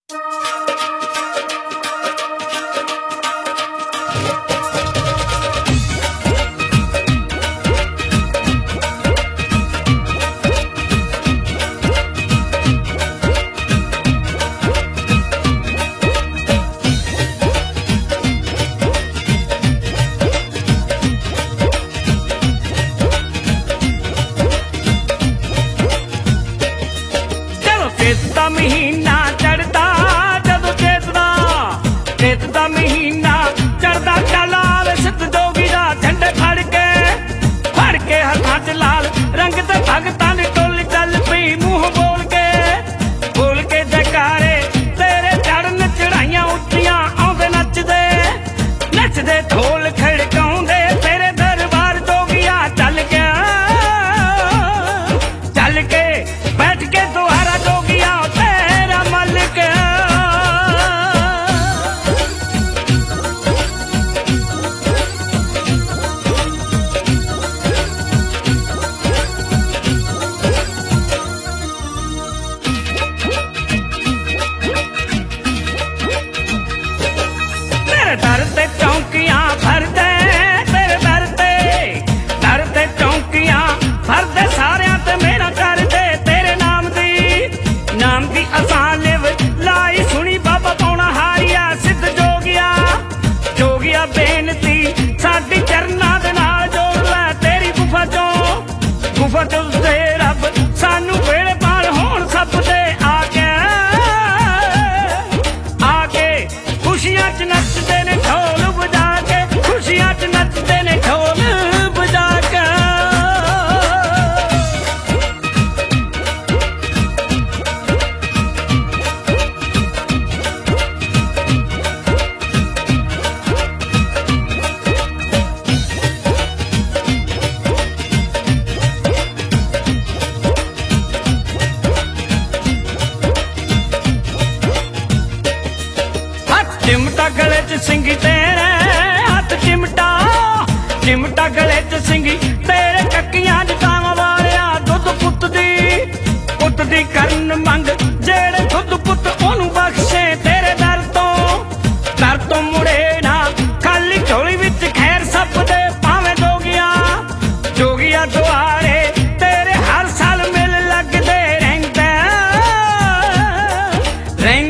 महीना चढ़दा जदों चेत दा महीना चढ़दा लाल सिद्ध जोगी दा झंडे फड़ के हत्थां च लाल रंग ते भगतां दी टोली चल पई मूंह बोल के जयकारे तेरे चढ़न चढ़ाइयां उच्चियां आउंदे नचदे ढोल खड़काउंदे तेरे दरबार जोगिया चल के बैठ के दुआरा जोगिया तेरा मलिक मेरे दर ते चौंकियां भर दे तेरे दर ते चौंकियां भर दे सारियां ते मेरा कर दे तेरे नाम दी असां लिव लाई सुनी बाबा पौना हारिया सिद्ध जोगिया बेनती साडी चरना दे नाल जोड़ लै तेरी गुफा चों दे रब सानू वेले पाल होण सब दे आके खुशियां च नचदे ने ढोल बजा के खुशियां च नचदे ने ढोल बजा के चिमटा गले च सिंगी तेरे हथ चिमटा गले च सिंगी तेरे कक्कियां जटावां वालिया दुध पुत दी करन मंग जेड़े खुद पुत ओनू बख्शे तेरे दर तो मुड़े ना खाली झोली विच खैर सब दे भावें जोगिया दुआरे तेरे हर साल मिल लगदे रहिंदे